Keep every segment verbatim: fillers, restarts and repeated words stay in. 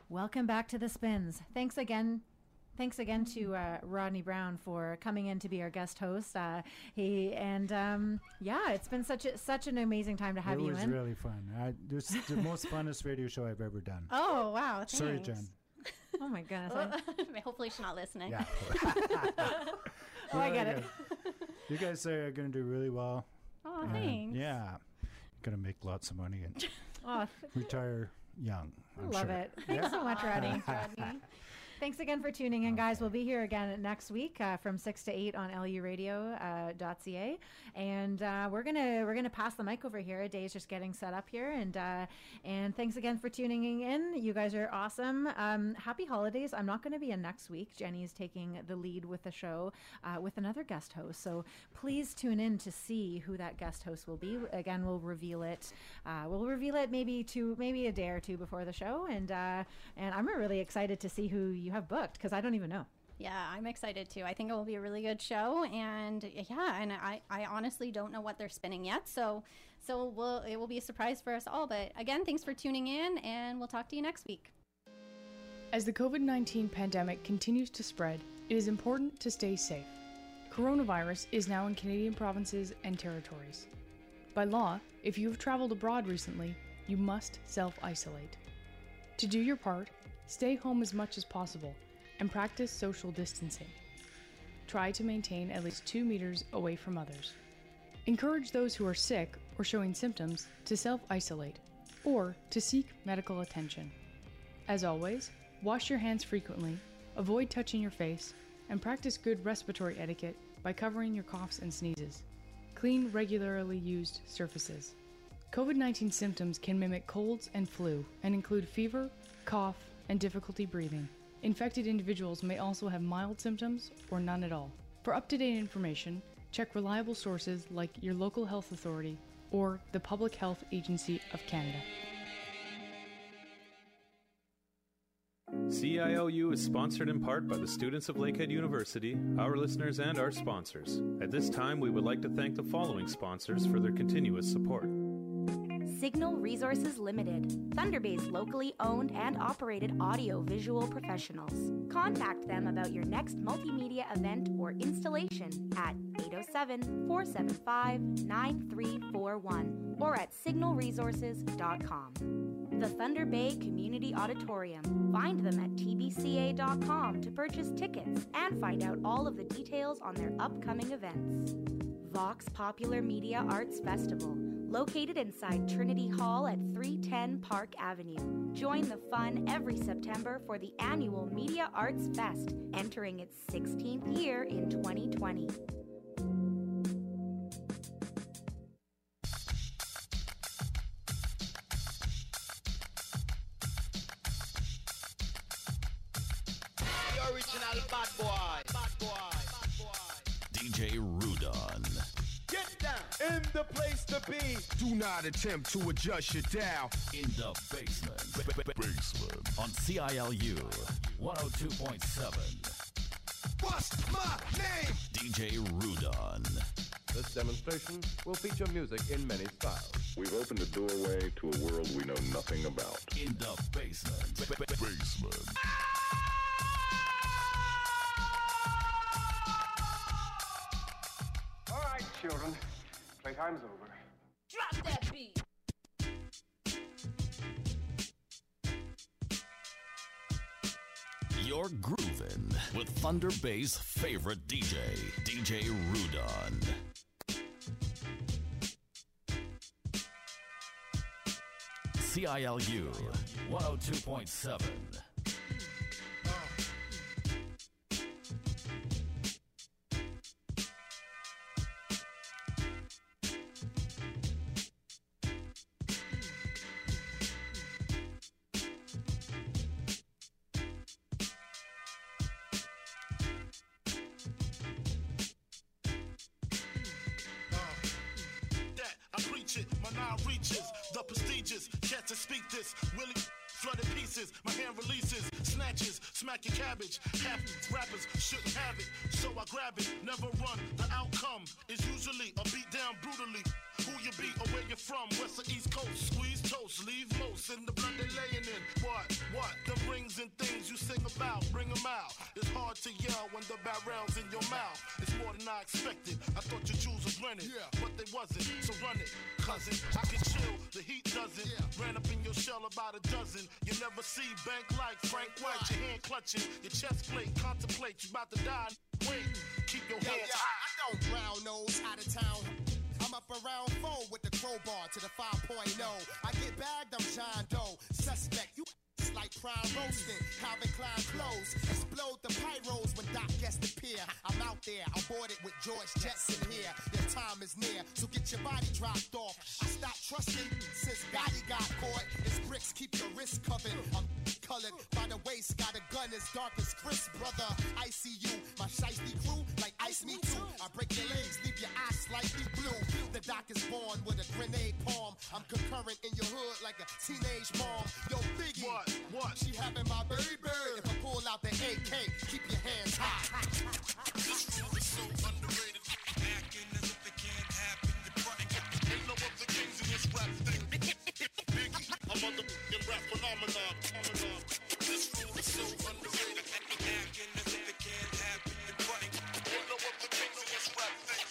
Welcome back to The Spins. Thanks again. Thanks again to uh, Rodney Brown for coming in to be our guest host. Uh, he and um, yeah, it's been such a, such an amazing time to have it you in. It was really fun. I, this is the most funnest radio show I've ever done. Oh wow! Thanks. Sorry, Jen. Oh my goodness! Well, hopefully she's not listening. Yeah. oh, I get it. You guys are going to do really well. Oh, thanks. Yeah, going to make lots of money and oh. retire young. I'm Love sure. it. Thanks yeah. so much, Rodney. Rodney. Thanks again for tuning in, guys. We'll be here again next week uh, from six to eight on L U radio dot C A, and uh, we're gonna we're gonna pass the mic over here. Dave's just getting set up here, and uh, and thanks again for tuning in. You guys are awesome. Um, happy holidays. I'm not going to be in next week. Jenny is taking the lead with the show uh, with another guest host. So please tune in to see who that guest host will be. Again, we'll reveal it. Uh, we'll reveal it maybe two maybe a day or two before the show, and uh, and I'm really excited to see who you have booked because I don't even know. Yeah, I'm excited too. I think it will be a really good show, and yeah, and I, I honestly don't know what they're spinning yet, so so we'll, it will be a surprise for us all. But again, thanks for tuning in, and we'll talk to you next week. As the covid nineteen pandemic continues to spread, it is important to stay safe. Coronavirus is now in Canadian provinces and territories. By law, if you have traveled abroad recently, you must self-isolate. To do your part, stay home as much as possible and practice social distancing. Try to maintain at least two meters away from others. Encourage those who are sick or showing symptoms to self-isolate or to seek medical attention. As always, wash your hands frequently, avoid touching your face, and practice good respiratory etiquette by covering your coughs and sneezes. Clean regularly used surfaces. covid nineteen symptoms can mimic colds and flu and include fever, cough, and difficulty breathing. Infected individuals may also have mild symptoms or none at all. For up-to-date information, check reliable sources like your local health authority or the Public Health Agency of Canada. C I L U is sponsored in part by the students of Lakehead University, our listeners, and our sponsors. At this time, we would like to thank the following sponsors for their continuous support. Signal Resources Limited, Thunder Bay's locally owned and operated audio-visual professionals. Contact them about your next multimedia event or installation at eight oh seven, four seven five, nine three four one or at signal resources dot com. The Thunder Bay Community Auditorium. Find them at T B C A dot com to purchase tickets and find out all of the details on their upcoming events. Vox Popular Media Arts Festival, located inside Trinity Hall at three ten Park Avenue. Join the fun every September for the annual Media Arts Fest, entering its sixteenth year in twenty twenty. The original bad boy. Bad boy. Bad boy. D J Rudon. Get down in the place to be. Do not attempt to adjust your dial. In the basement. B- basement. On C I L U one oh two point seven. What's my name? D J Rudon. This demonstration will feature music in many styles. We've opened a doorway to a world we know nothing about. In the basement. B- basement. All right, children. Playtime's over. Drop that beat. You're groovin' with Thunder Bay's favorite D J, D J Rudon. C I L U one oh two point seven. The prestigious, cats to speak this, Willie flooded pieces, my hand releases, snatches, smack your cabbage, half rappers shouldn't have it, so I grab it, never run, the outcome is usually a beat down brutally, Who you be or where you from, west or east coast. Squeeze toast, leave most in the blood they laying in. What, what, the rings and things you sing about, bring them out. It's hard to yell when the barrel's in your mouth. It's more than I expected. I thought your jewels was rented, yeah. but they wasn't. So run it, cousin. I can chill, the heat doesn't. Yeah. Ran up in your shell about a dozen. You never see bank like Frank White. Your hand clutching, your chest plate. Contemplate, you about to die. Wait, keep your Yo, hands yo, high. I don't brown nose out of town. I'm up around four with the crowbar to the five point oh. I get bagged, I'm John Doe. Suspect, you like prime roasting. Calvin Klein clothes. Explode the pyros when Doc gets the pier. I'm out there, I'm boarded with George Jetson here. Your time is near, so get your body dropped off. I stopped trusting since Gotti got caught. It's bricks, keep your wrist covered. I'm colored by the waist, got a gun as dark as Chris, brother. I see you, my shiesty crew, like ice me too. I break your legs, leave your eyes slightly blue. The Doc is born with a grenade palm. I'm concurrent in your hood like a teenage mom. Yo, Biggie, What? What? she having my baby. If I pull out the A K, keep your hands high. This rule is so underrated. Acting as if it can't happen. You're fronting. Ain't no other kings in this rap thing. Biggie, I'm on the f***ing rap phenomenon. phenomenon. This rule is so underrated. Acting as if it can't happen. You're fronting. Ain't no other kings in this rap thing.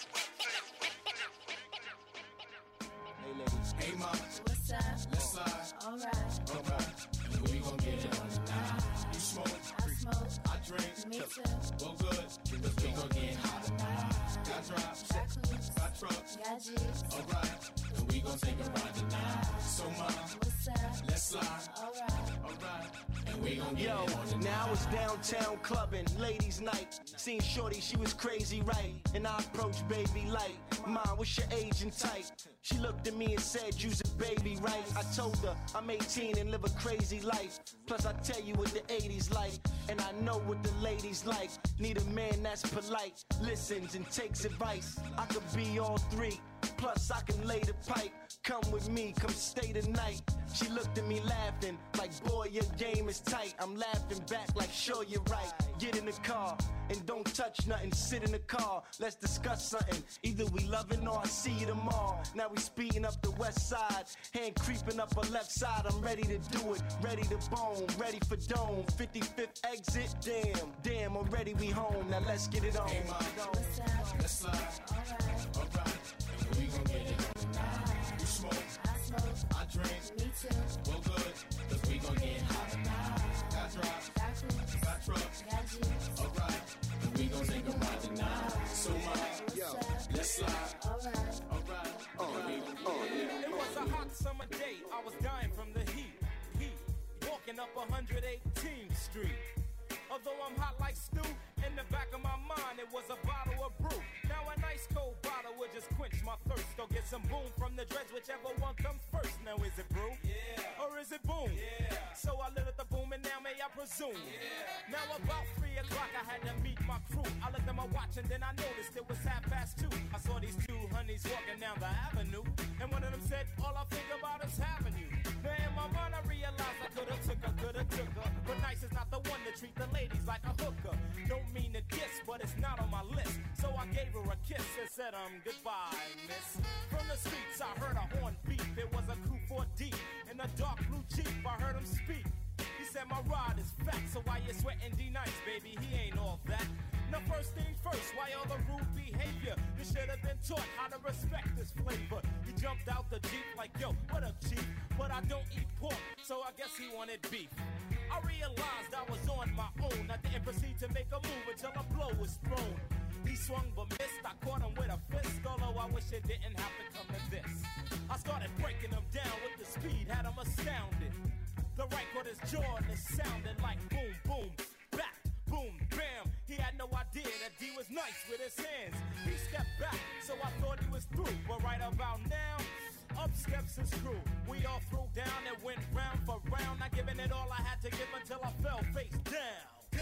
Hey ladies. Hey mom. What's up? Let's slide. Alright. Alright. We gon' get it on tonight. You smoke. I smoke. I drink. Me too. Well good. Cause we gon' get hot tonight. Got drops. Got coops. Got trucks. Got G's. Alright. And we gon' take a ride tonight. So mom. What's up? Let's slide. Alright. Alright. And we gon' get Yo, it on tonight. now it's downtown clubbing, ladies' night. Seen Shorty, she was crazy, right? And I approached baby light. Mom, what's your age and type? She looked at me and said, you's a baby, right? I told her I'm eighteen and live a crazy life. Plus I tell you what the eighties like, and I know what the ladies like. Need a man that's polite, listens and takes advice. I could be all three, plus I can lay the pipe. Come with me, come stay the night. She looked at me laughing, like boy your game is tight. I'm laughing back like sure you're right. Get in the car and don't touch nothing. Sit in the car, let's discuss something. Either we loving or I see you tomorrow. Now we speeding up the west side, hand creeping up her left side. I'm ready to do it, ready to bone, ready for dome. fifty-fifth exit, damn, damn, already we home. Now let's get it on. Hey mom. What's up? Let's slide. Alright. Alright. And we gon' get it on tonight. You smoke. I smoke. I drink. Me too. Well good. Cause we gon' get hot tonight. Got drops. Got coops. Got trucks. Got G's. Alright. And we gon' take a ride tonight. So mom. What's up? Let's slide. Alright. Alright. Oh, we gon' get it. It was a hot summer day, I was dying from the heat, heat, walking up one hundred eighteenth Street. Although I'm hot like stew, in the back of my mind it was a bottle of brew. Now a nice cold bottle would just quench my thirst, or get some boom from the dreads, whichever one comes first. Now is it brew? Yeah. Or is it boom? Yeah. So I lit up the boom and now may I presume? Yeah. Now about three o'clock I had to meet my crew. I looked at my watch and then I noticed it was half past two. I saw these two honeys walking down the avenue, and one of them said, all I think about is having you. Now in my mind I realized I could've took her, could've took her, but nice is not the one to treat the ladies like a hooker. Don't mean to diss, but it's not on my list. So I gave her a kiss and said, um, goodbye, miss. From the streets I heard a horn beep. It was a coup four D in a dark blue Jeep. I heard him speak. He said my rod is fat, so why you sweating D-Nice, baby? He ain't all that. Now first thing first, why all the rude behavior? You should have been taught how to respect this flavor. He jumped out the Jeep like, yo, what up, Chief? But I don't eat pork, so I guess he wanted beef. I realized I was on my own. I didn't proceed to make a move until a blow was thrown. He swung but missed, I caught him with a fist, although I wish it didn't have to come to this. I started breaking him down with the speed, had him astounded. The right caught his jaw and it sounded like boom, boom, back, boom, bam. He had no idea that D was nice with his hands. He stepped back, so I thought he was through. But right about now, up steps his crew. We all threw down and went round for round, not giving it all I had to give until I fell face down. Down.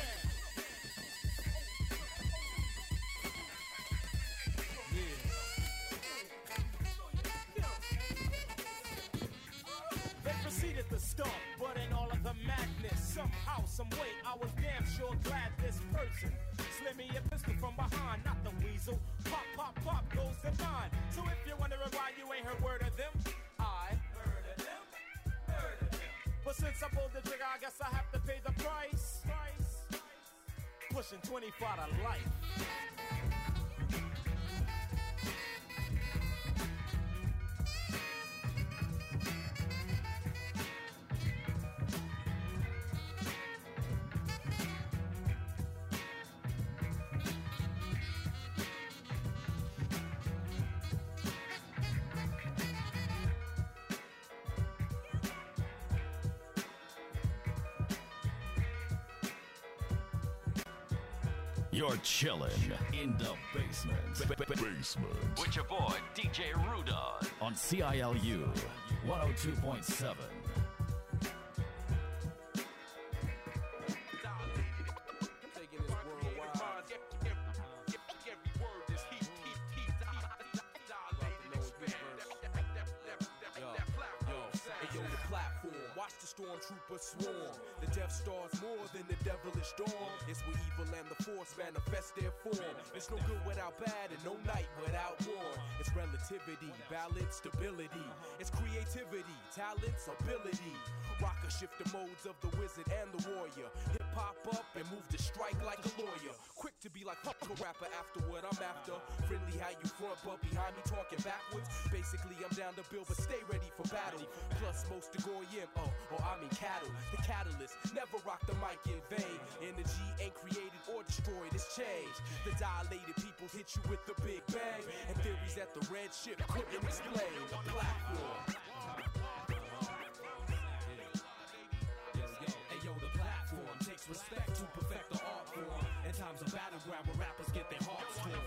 They proceeded to stomp, but in all of the madness, somehow, some way, I was damn sure glad this person slim me a pistol from behind, not the weasel. Pop, pop, pop goes the nine. So if you're wondering why you ain't heard word of them, I heard of them, heard of them. But since I pulled the trigger, I guess I have to pay the price. Price. Pushing twenty-five to life. You're chilling in the basement. Basement. With your boy, D J Rudon. On C I L U one oh two point seven. Stormtroopers swarm. The Death Star's more than the devilish dawn. It's where evil and the force manifest their form. It's no good without bad and no night without war. It's relativity, balance, stability. It's creativity, talents, ability. Rocker shift the modes of the wizard and the warrior. Hip hop up and move to strike like a lawyer. Quick to be like fuck a rapper after what I'm after. Friendly how you front but behind me talking backwards. Basically I'm down to build but stay ready for battle. Plus most to Goyim, oh, or I mean cattle. The catalyst, never rock the mic in vain. Energy ain't created or destroyed, it's changed. The dilated people hit you with the big bang. And theories that the red ship couldn't explain. The platform. Hey yo, the platform takes respect to perfect the art form. In times of battleground where rappers get their hearts torn.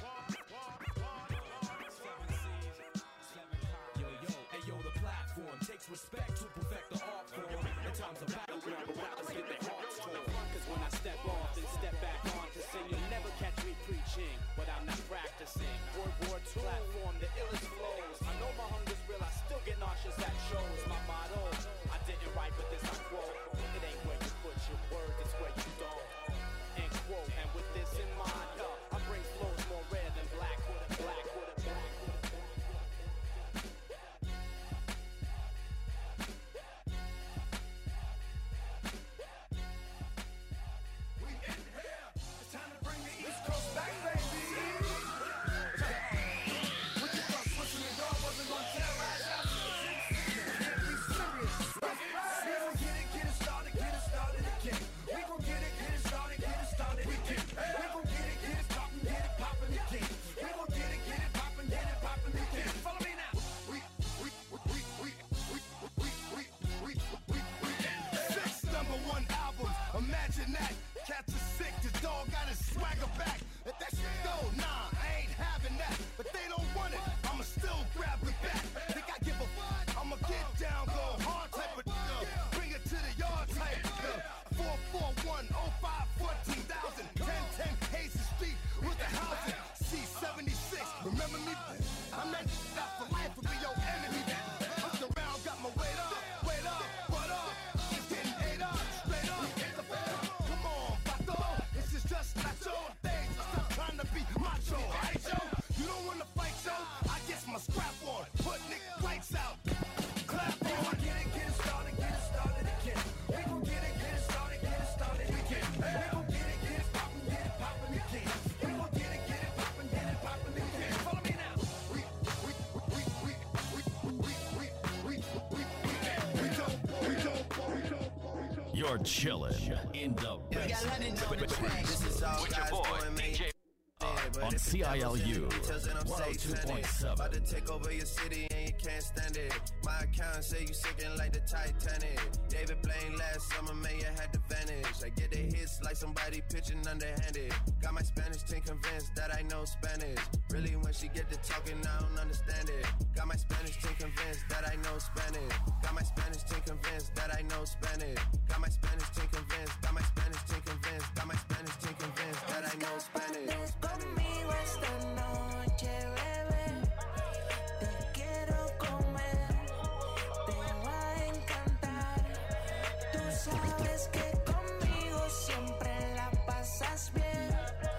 Yo, yo, hey yo, the platform takes respect to perfect the art form. In times of battleground where rappers get their hearts torn. Cause when I step off and step back on to sing, you'll never catch me preaching, but I'm not practicing. World War Two platform, the illest flows. I know my hunger's real, I still get nauseous at shows. My motto, I didn't write, but this I quote. It ain't where you put your words, it's where you don't. End quote. And with this in mind, yo, I bring flows more red than black with a black with a black with a black. We in here. It's time to bring the East Coast back, baby. What you thought Switzerland dog wasn't gonna tell us? Can't be serious. We gon' get it, get it started, get it started again. We gon' get it, get it started, get it started again. We gon' get it, get it poppin', get it poppin' again. We gon' get it, get it poppin', get it poppin' again. Follow me now. We, we, we, we, we, we, we, we, we, we, we. Six number one albums, imagine that. Cats are sick, the dog got his swagger back. If that shit go, nah, I ain't having that. But they don't want it, I'ma still grab it back. Think I give a fuck? I'ma get down, go hard type of uh, bring it to the yard type. Uh, four four one oh five fourteen thousand. ten ten Hazen Street with the housing. C seventy-six, remember me? I'm that that for life will be your enemy. Looked around, got my weight up, weight up, what up? It's getting ate up, straight up. Come on, Bato, this is just not your thing. Stop trying to be macho, right, yo? You don't wanna fight, yo? I guess my scrap on, put nigga lights out. Clap on. We gon' get it, get it started, get it started again. We gon' get it, get it started, get it started again. We gon' get it, get it poppin', get it poppin' again. We gon' get it, get it poppin', get it poppin' again. Follow me now. We, we, we, we, we, we, we, we, we, we don't, we don't, we don't. You're chilling in the basement. With your boy, D J on C I L U one oh two point seven. About to take over your city and you can't stand it. My account say you sinking like the Titanic. David Blaine last summer, man, you had the vanish. I get the hits like somebody pitching underhanded. Got my Spanish team convinced that I know Spanish. Really, when she get to talking, I don't understand it. Got my Spanish team convinced that I know Spanish. Got my Spanish team convinced that I know Spanish. Got my Spanish team convinced. Got my Spanish team convinced. Got my Spanish team convinced that I know Spanish. Conmigo esta noche, bebé, te quiero comer, te va a encantar. Tú sabes que conmigo siempre la pasas bien.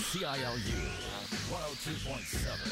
C I L U one oh two point seven.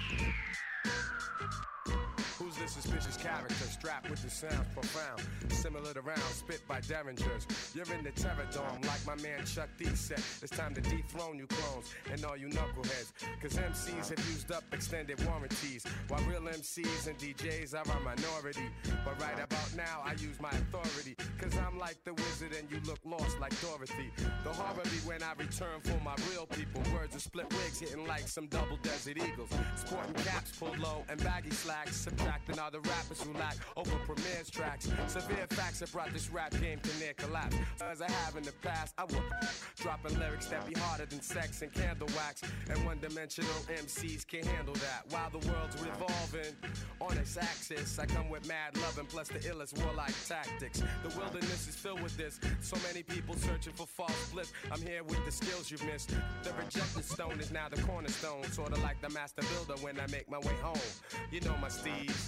Who's this suspicious character strapped with the sounds profound? Similar to rounds spit by derringers. You're in the terror dome like my man Chuck D said. It's time to dethrone you clones and all you knuckleheads. Cause M Cs have used up extended warranties, while real M Cs and D Js are a minority. But right about now I use my authority, cause I'm like the wizard and you look lost like Dorothy. The horror be when I return for my real people. Words of split wigs hitting like some double desert eagles. Sporting caps pulled low and baggy slacks, subtracting all the rappers who lack over premieres tracks. Severe facts have brought this rap game to near collapse. As I have in the past, I will dropping lyrics that be harder than sex and candle wax. And one-dimensional M Cs can't handle that. While the world's revolving on its axis, I come with mad loving plus the illest warlike tactics. The wilderness is filled with this. So many people searching for false bliss. I'm here with the skills you've missed. The rejected stone is now the cornerstone. Sorta like the master builder when I make my way home. You know my steeds.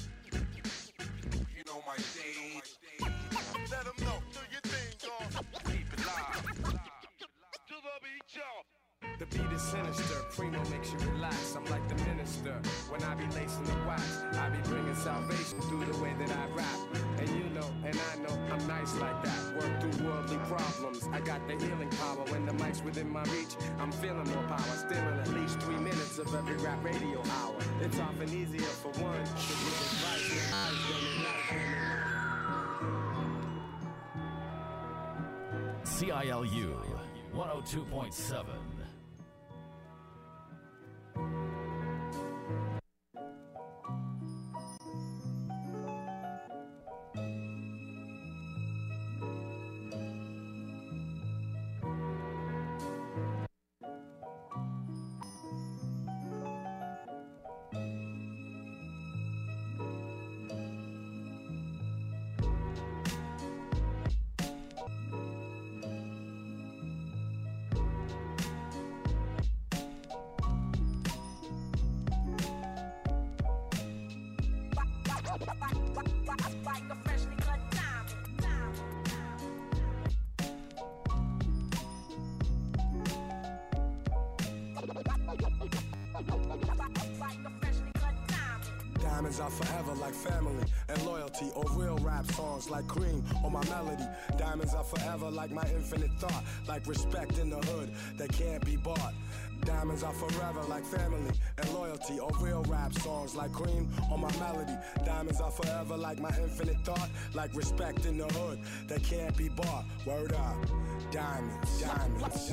You know my stage. Let them know, do your thing, y'all. Keep it live. To the beat, y'all. The beat is sinister, Primo makes you relax. I'm like the minister, when I be lacing the wax, I be bringing salvation through the way that I rap. And you know, and I know, I'm nice like that. Work through worldly problems, I got the healing power. When the mic's within my reach, I'm feeling more power. Stealing at least three minutes of every rap radio hour. It's often easier for one to give advice with eyes than C I L U one oh two point seven. Diamonds are forever like family and loyalty, or real rap songs like cream on my melody. Diamonds are forever like my infinite thought, like respect in the hood that can't be bought. Diamonds are forever like family and loyalty, or real rap songs like cream on my melody. Diamonds are forever like my infinite thought, like respect in the hood that can't be bought. Word up. Diamonds, diamonds,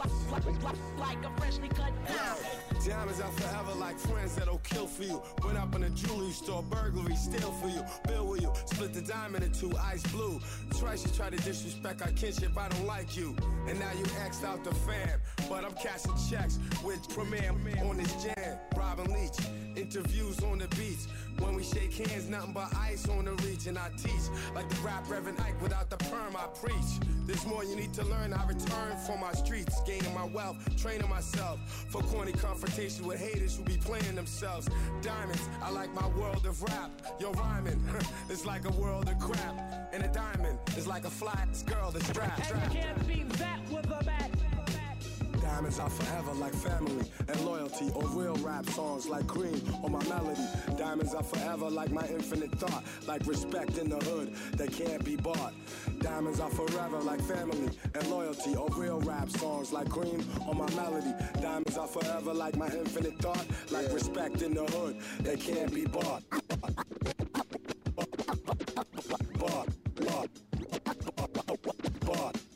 like a freshly cut diamond. Diamonds are forever like friends that'll kill for you. Went up in a jewelry store, burglary, steal for you. Bill with you, split the diamond in two, ice blue. Twice you try to disrespect our kinship, I don't like you. And now you X'd out the fam, but I'm cashing checks with Premier on this jam. Robin Leach, interviews on the beach. When we shake hands, nothing but ice on the reach. And I teach like the rap Reverend Ike, without the perm I preach. There's more you need to learn, I return for my streets. Gaining my wealth, training myself for corny confrontation with haters who be playing themselves. Diamonds, I like my world of rap. Yo, rhyming, it's like a world of crap. And a diamond is like a fly girl that's strapped. And you can't beat that with a bat. Diamonds are forever like family and loyalty, or real rap songs like cream on my melody. Diamonds are forever like my infinite thought, like respect in the hood that can't be bought. Diamonds are forever like family and loyalty, or real rap songs like cream on my melody. Diamonds are forever like my infinite thought, like respect in the hood that can't be bought. Bought, bought, bought,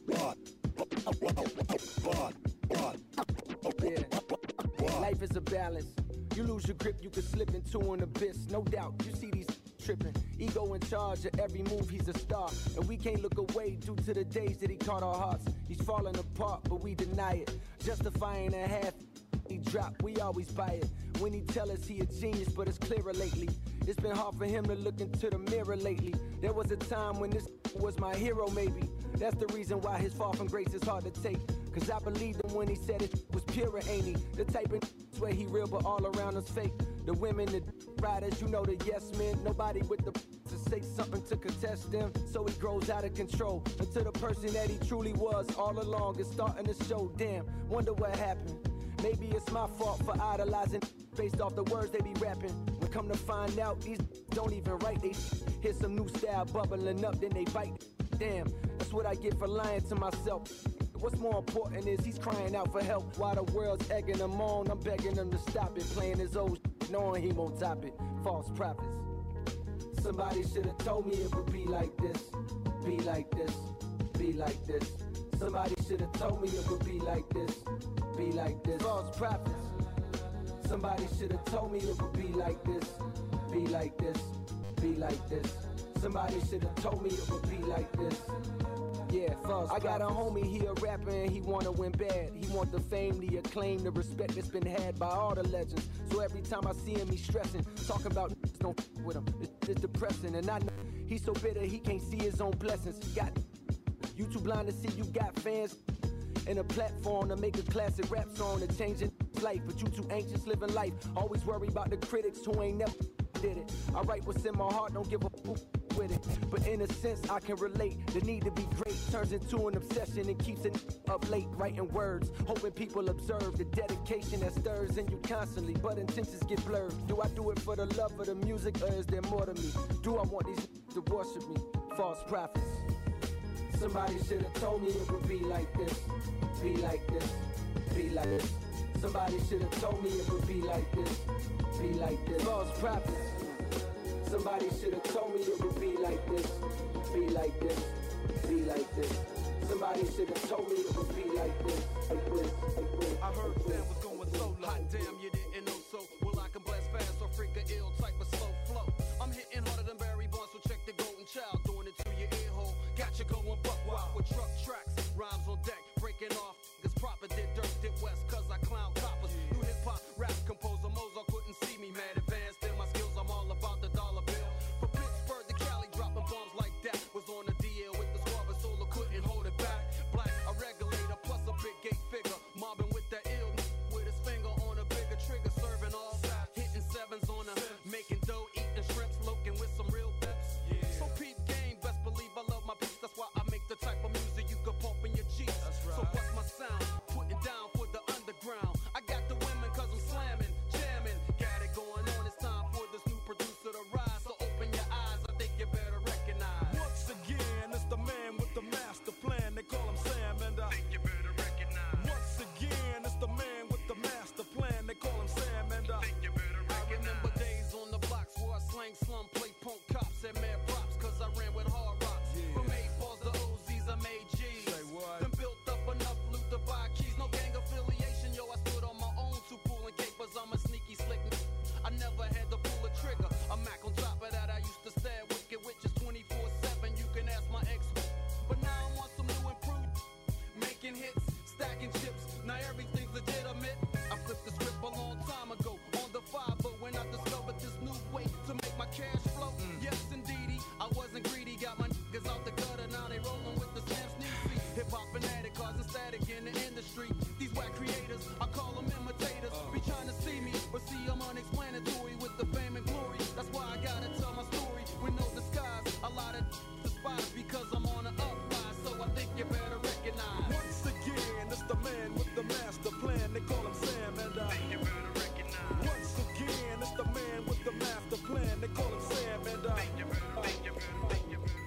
bought, bought. Yeah. Life is a balance. You lose your grip, you can slip into an abyss. No doubt, you see these tripping. Ego in charge of every move, he's a star. And we can't look away due to the days that he caught our hearts. He's falling apart, but we deny it. Justifying a half he drop, we always buy it. When he tell us he a genius, but it's clearer lately. It's been hard for him to look into the mirror lately. There was a time when this was my hero, maybe. That's the reason why his fall from grace is hard to take. Cause I believed him when he said it was pure, ain't he? The type of where he real but all around us fake. The women, the riders, you know the yes men. Nobody with the to say something to contest them. So he grows out of control until the person that he truly was all along is starting to show. Damn, wonder what happened. Maybe it's my fault for idolizing based off the words they be rapping. When come to find out, these don't even write they hear some new style bubbling up, then they bite. Damn, that's what I get for lying to myself. What's more important is he's crying out for help while the world's egging him on. I'm begging him to stop it, playing his old shit, knowing he won't top it. False prophets. Somebody should have told me it would be like this, be like this, be like this. Somebody should have told me it would be like this, be like this. False prophets. Somebody should have told me it would be like this, be like this, be like this. Somebody should have told me it would be like this. Yeah, false. I got a homie, he a rapper and he wanna win bad. He want the fame, the acclaim, the respect that's been had by all the legends. So every time I see him, he's stressing, talking about don't f with him. It's, it's depressing, and I know he's so bitter he can't see his own blessings. Got you too blind to see you got fans and a platform to make a classic rap song to change his life, but you too anxious living life. Always worry about the critics who ain't never did it. I write what's in my heart, don't give a f with it. But in a sense, I can relate. The need to be great turns into an obsession and keeps it up late, writing words, hoping people observe the dedication that stirs in you constantly. But intentions get blurred. Do I do it for the love of the music, or is there more to me? Do I want these to worship me? False prophets. Somebody should have told me it would be like this, be like this, be like this. Somebody should have told me it would be like this, be like this. False prophets. Somebody should have told me it would be like this, be like this, be like this. Somebody should have told me it would be like this, like this, like this. I heard Sam was going solo. Hot damn, you didn't know so. Well, I can blast fast or freak a ill type of slow flow. I'm hitting harder than Barry Bonds, so check the Golden Child. Doing it to your ear hole. Got you going buck wild with truck tracks. Rhymes on deck, breaking off. Cause proper did dirt, did west, cause I clown coppers. New hip hop, rap composer, Mozart couldn't see me. Mad advanced in my skills, I'm all about the dollar bill. From Pittsburgh to Cali, dropping bombs like that. Was on the D L with the squad, but Solo couldn't hold it back. Black, a regulator, plus a big gate figure. Mobbing with that ill, with his finger on a bigger trigger. Serving all, hitting sevens on a, making dough, eating shrimps, loking with some real peps. So peep game, best believe I love my peace. That's why I make the type of music you could pump in your cheeks. So what's my sound? Putting down for the underground. I got the women cause I'm slamming, jamming. Got it going on, it's time for this new producer to rise. So open your eyes, I think you better recognize. Once again, it's the man with the master plan. They call him Sam, and I think you better recognize. Once again, it's the man with the master plan. They call him Sam, and I think you better recognize. I remember days on the blocks where I slang slum, play punk cops, and mad props cause I ran with hard rocks. Yeah. From eight balls to O Z's, I made G's. Say what? Then built up enough loot to buy keys. No gang affiliation, yo, I stood on my own, two pulling capers. I'm a sneaky slick n- I never had to pull a trigger. A Mac on top of that, I used to stab wicked witches twenty-four seven. You can ask my ex. But now I'm on some new improved, making hits, stacking chips. Now everything's legitimate. I flipped the script a long time ago on the five, but when I discovered this new way to make my cash flow, mm. yes indeedy, I wasn't greedy. Got my niggas out the gutter, now they rolling with the Sam Sneezy. Hip hop fanatic, causing static in the industry. These whack creators, I call them imitators. Uh. Be trying to see me, but see I'm unexplanatory with the fame and glory. That's why I gotta tell my story with no disguise. A lot of despise because I'm on the uprise, so I think you better recognize. Once again, it's the man with the master plan. They call him Sam, and I think you better recognize. Once again, it's the man with the master plan. They call him Sam, and I think you better, think you better, think you better.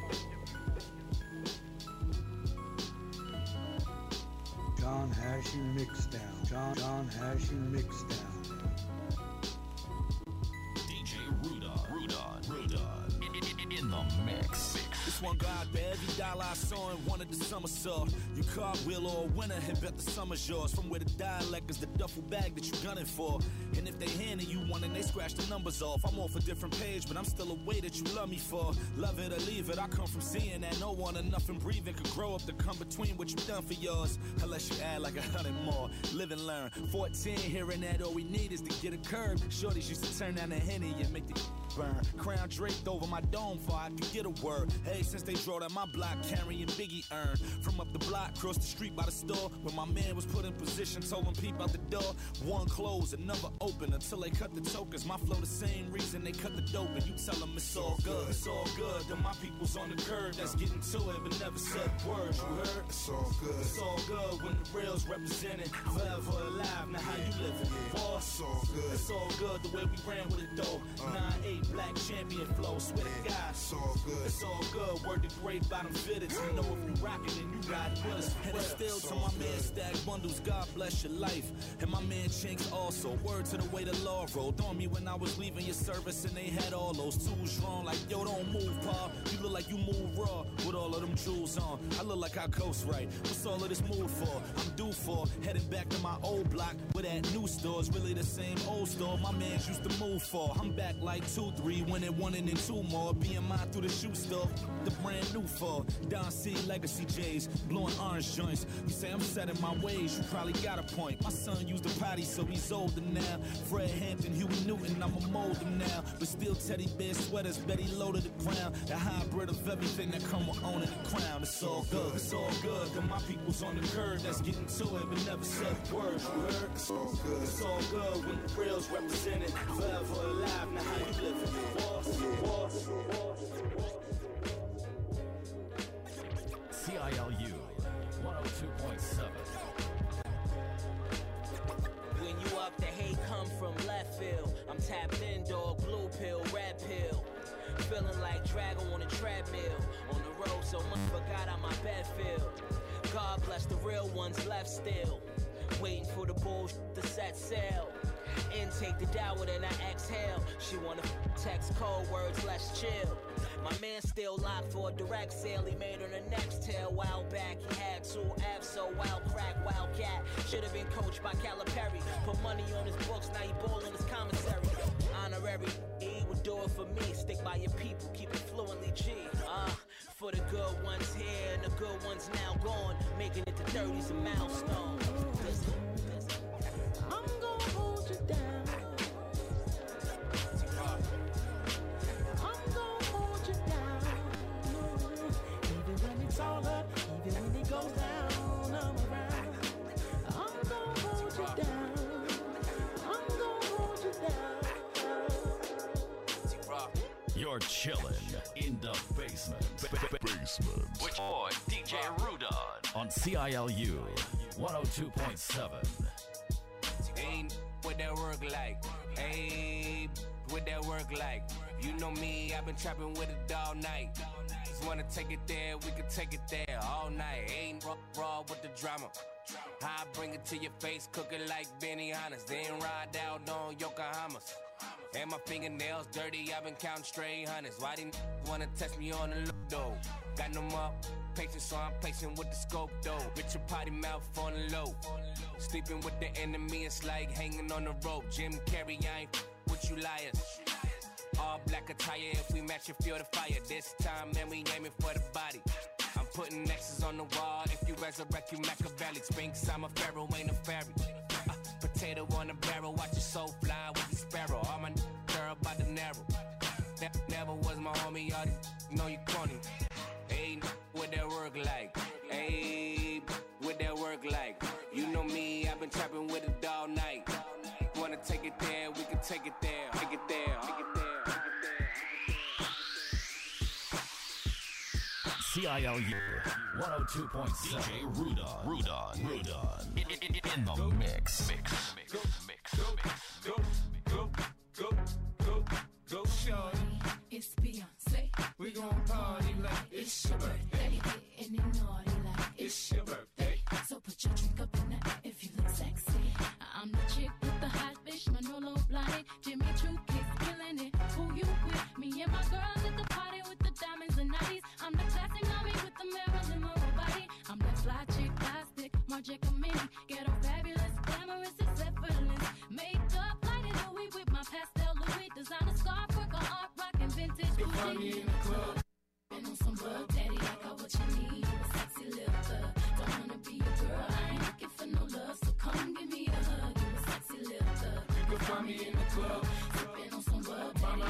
John Hashim Mixdown. John John Hashim Mixdown. D J Rudon. Rudon. Rudon. In, in, in the mix. This one God, for every dollar I saw in one of the summer saw. You cartwheel or a winner and bet the summer's yours. From where the dialect is the duffel bag that you gunning for. And if they handing you one and they scratch the numbers off, I'm off a different page, but I'm still a way that you love me for. Love it or leave it, I come from seeing that no one or nothing breathing could grow up to come between what you done for yours. Unless you add like a hundred more. Live and learn. fourteen, hearing that all we need is to get a curb. Shorties used to turn down the Henny and make the burn. crown draped over my dome before I could get a word. Hey, since they drove down my block carrying Biggie urn. From up the block, across the street by the store, when my man was put in position, told him peep out the door. One closed, another open, until they cut the tokens. My flow the same reason they cut the dope, and you tell them it's all good. It's all good, then my people's on the curb that's getting to it, but never said words, you heard? It's all good. It's all good when the real's represented. Forever alive, now how you living? Boy, it's all good. It's all good the way we ran with it though. nine eight black champion flow, swear to God. It's all good. It's all good, word to great bottom fitteds. You know if you rockin', then you ride with us. And it's still to my man Stack Bundles, God bless your life. And my man Chinks also, word to the way the law rolled on me when I was leaving your service, and they had all those tools drawn like, yo, don't move, pa. You look like you move raw with all of them jewels on. I look like I coast right. What's all of this mood for? I'm due for heading back to my old block where that new store's really the same old store my mans used to move for. I'm back like two, three, winning one and then two more. Being mine through the shoe store, the brand new for Don C Legacy J's, blowing orange joints. You say I'm set in my ways, you probably got a point. My son used a potty, so he's older now. Fred Hampton, Huey Newton, I'ma mold him now. But still teddy bear sweaters, Betty low to the ground. The hybrid of everything that come with owning the crown. It's all good, it's all good. Then my people's on the curb that's getting to it, but never said words, you heard? It's all good. It's all good when the real's represented. Forever alive, now how you living? Boss, boss, boss. C I L U one oh two point seven. When you up, the hate come from left field. I'm tapped in, dog, blue pill, red pill. Feeling like Drago on a treadmill. On the road, so much forgot how my bed feel. God bless the real ones left still. Waiting for the bullshit to set sail. Intake the dower, then I exhale. She wanna text code words, let's chill. My man still locked for a direct sale. He made her the next tail. While back, he had two F's, so wild crack, wild cat. Should've been coached by Calipari. Put money on his books, now he ballin' his commissary. Honorary, he would do it for me. Stick by your people, keep it fluently G. Uh, for the good ones here and the good ones now gone. Making it to thirty's a milestone. Listen, listen. I'm gonna hold you down. I'm gonna hold you down. Even when it's all up, even when it goes down, I'm around. I'm gonna hold you down. I'm gonna hold you down. You're chillin' in the basement. Basement. Which boy, D J Rudon on C I L U one oh two point seven. Ain't what that work like. Ayy, what that work like. You know me, I've been trapping with it all night. Just wanna take it there, we can take it there all night. Ain't raw, raw with the drama. I bring it to your face, cook it like Benihana's. Then ride out on Yokohamas. And my fingernails dirty, I've been counting stray hundreds. Why didn't wanna test me on the look though? Got no more patience, so I'm patient with the scope though. Bitch, your potty mouth on the low. Sleeping with the enemy, it's like hanging on the rope. Jim Carrey, I ain't f- with you liars. All black attire, if we match, you feel the fire. This time, man, we aiming for the body. I'm putting X's on the wall. If you resurrect, you Machiavelli. Spinks, I'm a pharaoh, ain't a fairy. Uh, potato on the barrel, watch your soul fly with the sparrow. All my n- girl by the narrow. Ne- never was my homie, all these know you corny. Hey, what that work like? Hey, what that work like? You know me, I've been trapping with it all night. Wanna take it there, we can take it there. Take it there, take it there. C I L U one oh two point seven. D J Rudon. Rudon. Rudon. In, in, in the mix. Mix. Mix. Mix. Go, go, go, go, go, shorty. It's Beyonce. We gon' party like it's your birthday. Getting it naughty like It's your birthday. So put your drink up in the air if you look sexy. I'm the chick with the hot fish, Manolo Blahnik, Jimmy Choo kicks killing it. Who you with? Me and my girls at the party with the diamonds and nighties. I'm the classic mommy with the Marilyn Monroe body. I'm that fly chick, plastic, Margiela Mini. Ghetto fabulous, glamorous, it's effortless. Makeup, lighted Louis with my pastel Louis. Designer scarf, work on art, rockin' vintage. Go find me in the club. Been on some bug, daddy, I got what you need. You a sexy little thug. Don't wanna be your girl, I ain't looking for no love. So come give me a hug. You a sexy little thug. You can find me in the club. Sippin' on some bug, daddy, I got what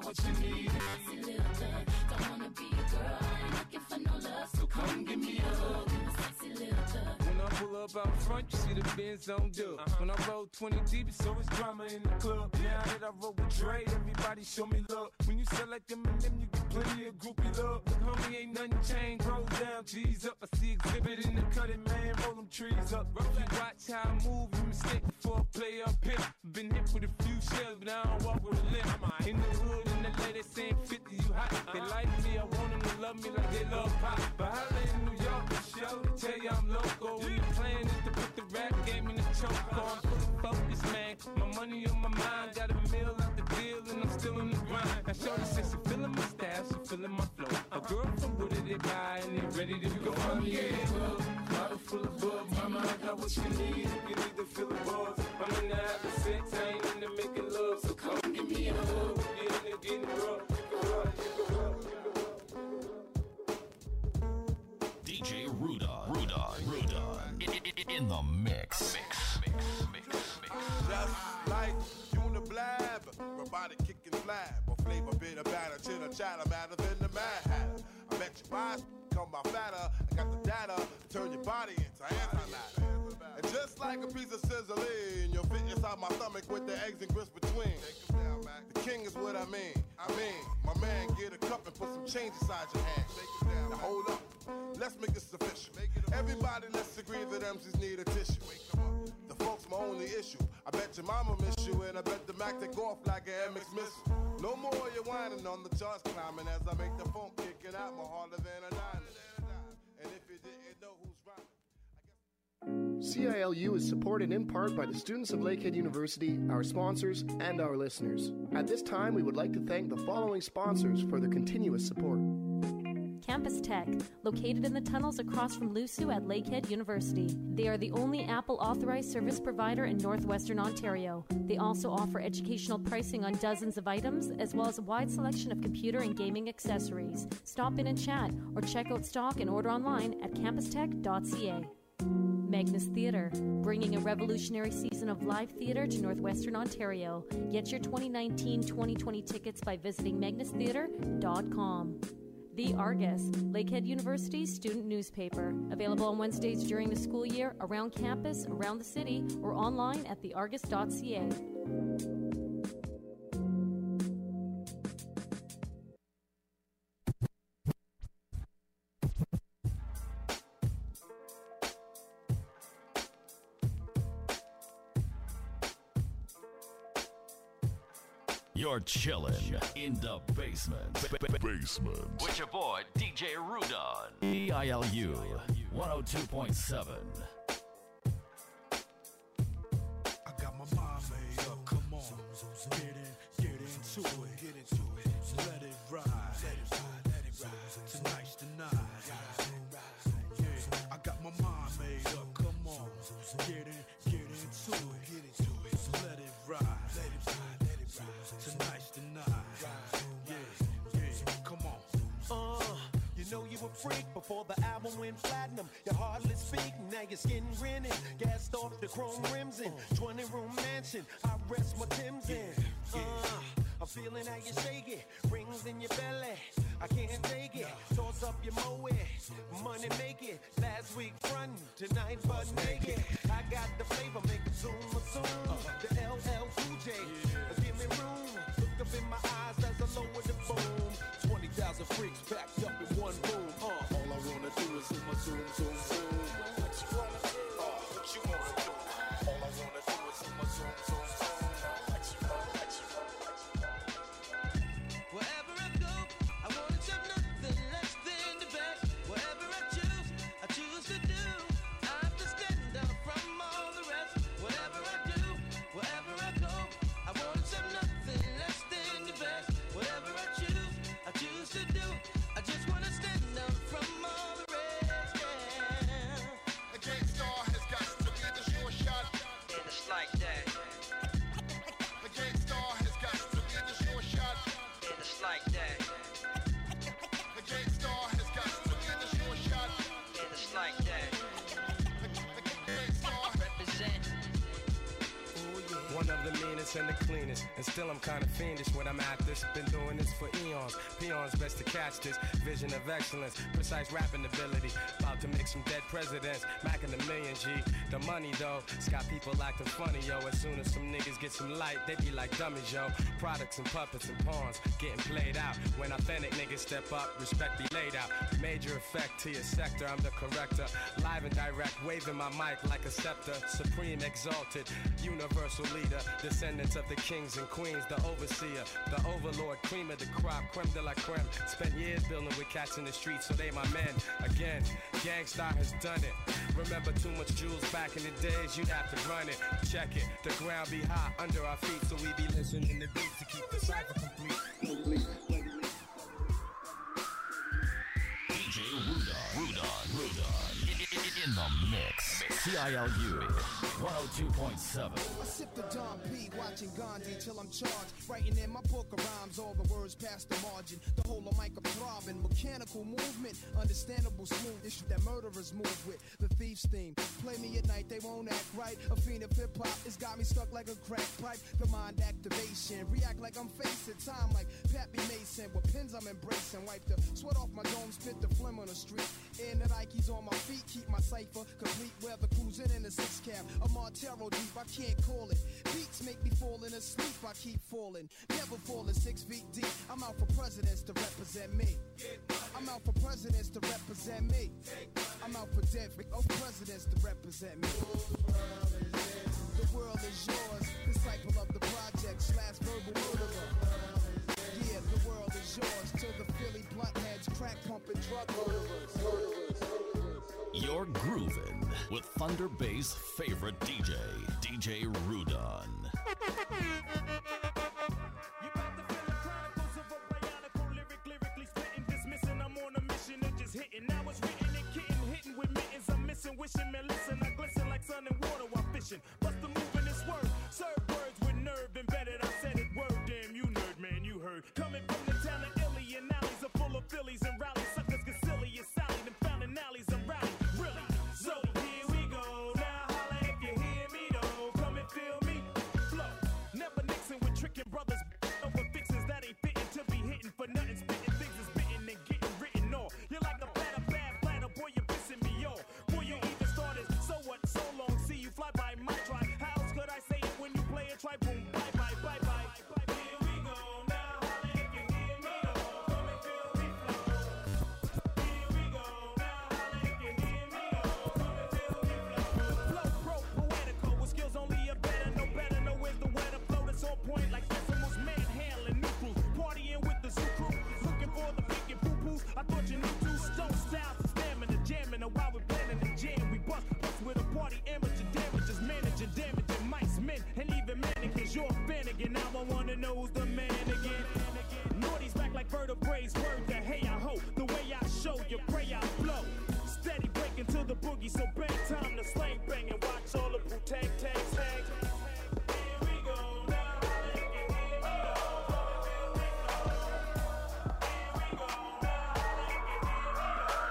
what you need. Sexy little thug, don't wanna be a girl, I ain't looking for no love, so come give me a hug. I'm a sexy little thug. When I pull up out front, you see the Benz on dub. Uh-huh. When I roll twenty deep, it's always drama in the club. Now that I roll with Dre, everybody show me love. When you sell like them and them, you get plenty of groupie love. Look, homie, ain't nothing changed. Roll down, G's up. I see exhibit in the cutting, man. Roll them trees up. Roll you watch how I move, you mistake before I play up here. Been hit with a few shells, but I don't walk with a limp. In the hood, in the lady saying fifty, you hot. They like me, I want them to love me like they love pop. But holla in New York, for show, they tell you I'm local. When the plan is to put the rap game in the choke. I'm fully focused, man. My money on my mind, got a meal out the deal, and I'm still in the grind. Now shorty says she feeling my style, she feeling my flow. A girl from Wooded, they buy, and they ready to go. I'm yeah, well, bottle full of bug, mama, I got what you need. If you need to fill the bars, I'm in the having sex, I ain't in the making love. So come give me a hug, get in there, getting rough. D J Rudon, Rudon, Rudon, in, in, in the mix. Mix, mix, mix, mix. Just like Uniblab, robotic kicking flab, or flavor bitter batter, chitter chatter, better than the Mad Hatter. I bet you buy come by fatter. I got the data to turn your body into antimatter. And just like a piece of sizzling, you'll fit inside my stomach with the eggs and grits between. The king is what I mean. I mean, my man, get a cup and put some change inside your hand. Now hold up, let's make this official. Everybody, let's agree that M Cs need a tissue. The folks, my only issue. I bet your mama miss you, and I bet the Mac take off like an M X missile. No more you whining on the charts climbing as I make the phone kicking out more harder than a diamond. And if you didn't know who's rhyming. C I L U is supported in part by the students of Lakehead University, our sponsors, and our listeners. At this time, we would like to thank the following sponsors for their continuous support. Campus Tech, located in the tunnels across from Lusu at Lakehead University. They are the only Apple authorized service provider in northwestern Ontario. They also offer educational pricing on dozens of items, as well as a wide selection of computer and gaming accessories. Stop in and chat, or check out stock and order online at campus tech dot c a. Magnus Theatre, bringing a revolutionary season of live theatre to northwestern Ontario. Get your twenty nineteen twenty twenty tickets by visiting magnus theatre dot com. The Argus, Lakehead University's student newspaper. Available on Wednesdays during the school year, around campus, around the city, or online at the argus dot c a. You're chillin' in the basement. Basement. With your boy, D J Rudon. E I L U one oh two point seven. I got my mind made up, come on. Get in, get into it. Get into it. Let it ride. Let it ride, let it ride. Tonight's the night. Yeah, I got my mind made up, come on. Get in, get into it. Get into it. Let it ride. Let it ride. Tonight's the night. Yeah, yeah, come on. Uh, you know you a freak before the album went platinum. You hardly speak, now your skin grinning. Gassed off the chrome rims in twenty room mansion. I rest my Timbs in. Uh, I'm feeling how you shake it. Rings in your belly. I can't take it. Toss up your moe. Money make it. Last week frontin', tonight butt naked. I got the flavor, make it zoom or zoom. The L L Cool J. Give me room. Look up in my eyes as I lower the boom. twenty thousand freaks packed up in one room. Uh, all I wanna do is zoom, zoom, zoom, zoom. What you wanna do? Uh, what you wanna do? All I wanna do is zoom, zoom, zoom, zoom. What you want? What you want? Wherever I go, I wanna jump nothing less than the best. Whatever I choose, I choose to do. I have to stand out from all the rest. Whatever I do, wherever I go, I wanna jump nothing less than the best. Whatever I choose, I choose to do. I just wanna stand out from all the rest. Yeah. realest and the cleanest. And still I'm kinda fiendish when I'm at this. Been doing this for eons. Peons best to catch this. Vision of excellence, precise rapping ability. About to mix some dead presidents, macking a million G. The money though, it's got people acting funny, yo. As soon as some niggas get some light, they be like dummies, yo. Products and puppets and pawns getting played out. When authentic niggas step up, respect be laid out. Major effect to your sector, I'm the corrector. Live and direct, waving my mic like a scepter. Supreme, exalted, universal leader. Descendants of the kings and queens, the overseer, the overlord, cream of the crop, creme de la creme. Spent years building with cats in the streets, so they my men. Again, Gangstar has done it. Remember too much jewels back in the days, you'd have to run it. Check it, the ground be hot under our feet, so we be listening to beats to keep the cypher complete. complete. D J Rudon, Rudon, Rudon, in the mix. C I L U one oh two point seven. I sip the Don P, watching Gandhi till I'm charged. Writing in my book of rhymes, all the words past the margin. The whole of mic a throbbing, mechanical movement, understandable smooth issue that murderers move with. The thief's theme, play me at night, they won't act right. A fiend of hip hop, it's got me stuck like a crack pipe. The mind activation, react like I'm facing time like Pappy Mason. With pins I'm embracing, wipe the sweat off my dome, spit the phlegm on the street. In the Nikes on my feet, keep my cipher complete. Weather cruising in a six cab, a Montero deep, I can't call it. Beats make me falling asleep, I keep falling. Never falling six feet deep. I'm out for presidents to represent me. I'm out for presidents to represent me. I'm out for dead oh, presidents to represent me. The world is yours, disciple of the project slash verbal murderer. Yeah, the world is yours till the Philly blunt heads crack pumping drug murderers. You're grooving with Thunder Bay's favorite D J, D J Rudon. Wishing, man, listen, I glisten like sun and water while fishing. Bust the move in this word, serve words with nerve embedded. I said it, word, damn, you nerd, man, you heard. Coming from the town of Illy and alleys are full of Phillies and rallies. Suckers get silly, it's Sally, them found in alleys and rally. Really? So here we go. Now holla if you hear me, though. Come and feel me. Flow. Never mixing with tricking brothers over fixes that ain't fitting to be hitting for nothing. Spitting things is bitten and getting written off. You're like a platter, bad platter, boy, you're pissing me off. Boy, you even started, so what, so long, see you fly by my try. How else could I say it when you play a try, boom, bye, bye, bye, bye. Here we go, now holla if you hear me, though. Come and feel me flow. Here we go, now holla if you hear me, though. Come and feel me flow. Flow, pro, poetical, with skills only a better, no better, no where's the weather flow that's on point like decimals, manhandling new crews, partying with the zoo crew, looking for the pink and poo-poos. I thought you knew two stone styles, stamina, jamming, and while we're planning the jam, we bust, bust with a party, amateur damages, managing, damaging mice, men, and even mannequins. You're a fan again, now I wanna know who's the man again. Naughty's back like vertebrae's word to hey, I hope the way I show you pray I blow. Steady breaking to the boogie, so bang time to slang bang and watch all the boo tag tags tag. Here we go, now holla if you hear me, though. Come and feel me flow. Here we go, now holla if you hear me,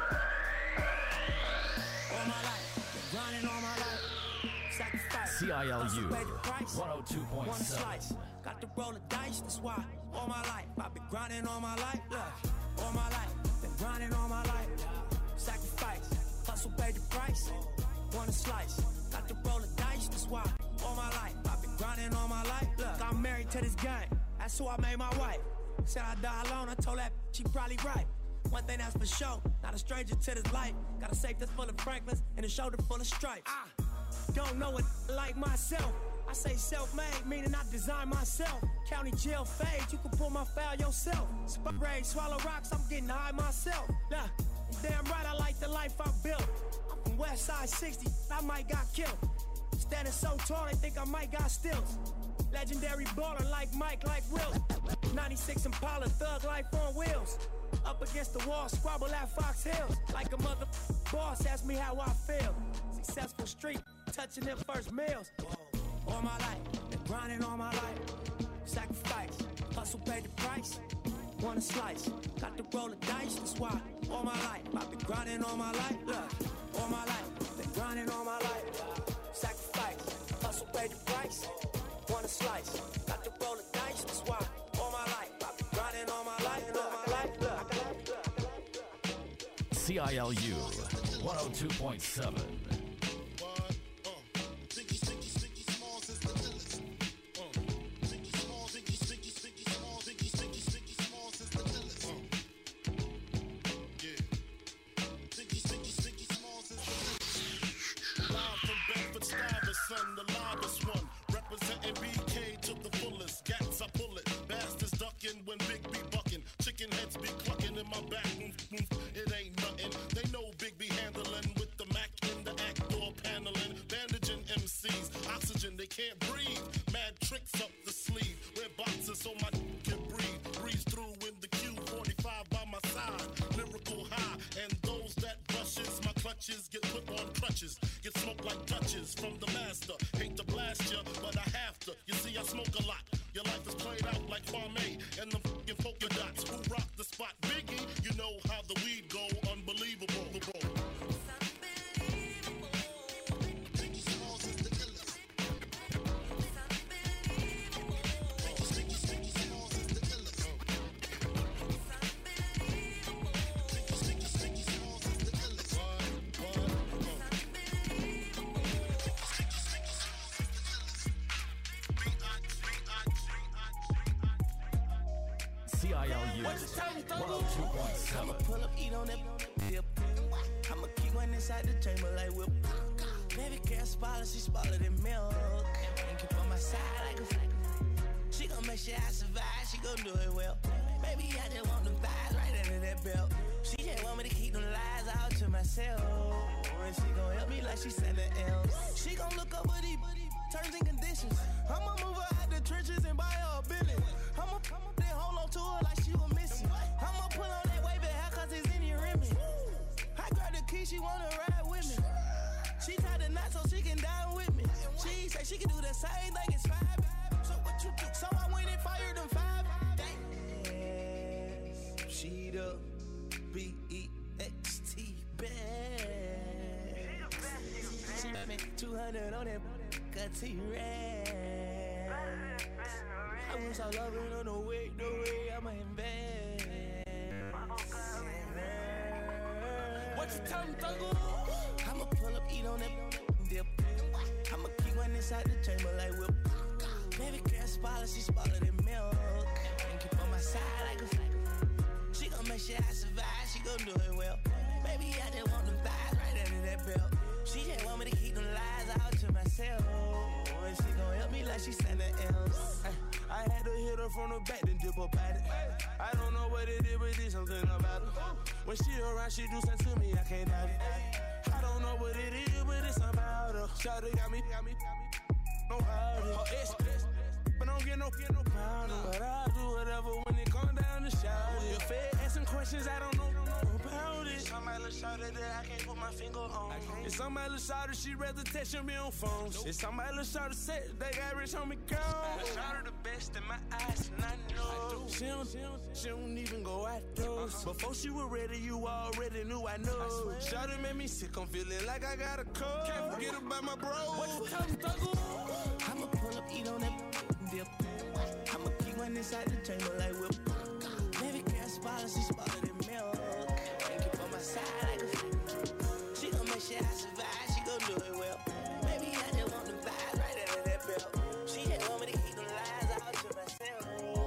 though. All my life, grinding all my life. Sacrifice. C I L U Pay the price. one oh two point One seven. slice. Got to roll the dice, that's why. All my life, I've been grinding all my life. Look, all my life, been grinding all my life. Sacrifice, hustle, pay the price. One slice. Got to roll the dice, that's why. All my life, I've been grinding all my life. Look, I'm married to this game. That's who I made my wife. Said I die alone, I told that she probably right. One thing that's for sure, not a stranger to this life. Got a safe that's full of Franklins and a shoulder full of stripes. I don't know it like myself. I say self-made, meaning I design myself. County jail fade, you can pull my file yourself. Spray, swallow rocks, I'm getting high myself. Nah, damn right I like the life I built. I'm from West Side sixty, I might got killed. Standing so tall, they think I might got stilts. Legendary baller like Mike, like Will. ninety-six Impala, thug life on wheels. Up against the wall, squabble at Fox Hills. Like a mother boss, ask me how I feel. Successful street, touching them first meals. All my life, been grinding all my life. Sacrifice, hustle, pay the price. Want a slice, got to roll the dice, that's why. All my life, I've been grinding all my life. Look, all my life, been grinding all my life. Sacrifice, hustle, pay the price. want a slice. Got to roll the dice, that's why all my life I've been grinding all my life, all my life. C I L U one oh two point seven. Son, the loudest one, representing B K to the fullest. Gats, I pull it. Bastards ducking when Big B bucking. Chicken heads be clucking in my back. Oof, oof, it ain't nothing. They know Big B handling with the Mac in the act door paneling. Bandaging M Cs, oxygen, they can't breathe. Mad tricks up the sleeve. Wear boxes so my can breathe. Breeze through in the Q forty-five by my side. Lyrical high, and those that brushes my clutches get put on crutches. Get smoked like Dutches from the master. Hate to blast ya, but I have to. You see, I smoke a lot. Your life is played out like Kwame and the fucking polka dots. Who rock the spot? Biggie, you know how the weed go. Unbelievable. Biggie Smalls is the illest. Biggie, Biggie, Biggie Smalls is the illest. Biggie, Biggie, Biggie Smalls is the illest. What? What? C I L U one oh two point seven. I'ma pull up, eat on that dip. I'ma keep one inside the chamber like whip. Baby girl spoiler, she spoiler than milk. And keep on my side like a flag. She gon' make sure I survive, she gon' do it well. Baby, I just want them thighs right under that belt. She just want me to keep them lies out to myself. And she gon' help me like she Santa else. She gon' look over these terms and conditions. I'ma move her out the trenches and buy her a billion. I'ma, I'ma then hold on to her like she was missing. I'ma put on that wavy hair cause it's in your image. I grabbed the key, she wanna ride with me. She tied the knot so she can dine with me. She say she can do the same thing, it's five. So what you do? So I went and fired them five. Yes, she the B E X T best. She got me two hundred on that T-Rex. I wish I love it on the way, the way I'ma invest. What you tell me, Thugger? I'ma pull up, eat on that dip. I'ma keep one inside the chamber like whip. Baby girl spoiler, she spoiler than milk. And keep on my side like a flag. She gon' make sure I survive, she gon' do it well. Baby, I just want them thighs right under that belt. She just want me to keep them lies out to myself. And she gon' help me like she Santa else. I had to hit her from the back, then dip up at it. I don't know what it is, but there's something about it. When she around, she do something to me, I can't doubt it. I don't know what it is, but it's about her. Shawty got me, got me, got me. No harder. Oh, it's, it's, but don't get no, get no powder. But I'll do whatever when it come down to shout it. If they asking questions, I don't know about it. Somebody look shawty that I can't put my finger on. If somebody look shawty, she rather text me on phones. If somebody look shawty said they got rich on me, go. Shawty the best in my eyes, and I know. She don't, she don't, she don't even go at those. Before she was ready, you already knew I know. Shawty made me sick, I'm feeling like I got a cold. Can't forget about my bro. What you tell me, Thugger? I'ma pull up, eat on that dip. I'ma keep one inside the chamber like whip. Baby girl spoiler, she spoiler than milk. And keep on my side like a flag. She gon' make sure I survive, she gon' do it well. Baby, I just want them thighs right under that belt. She just want me to keep them lies out to myself.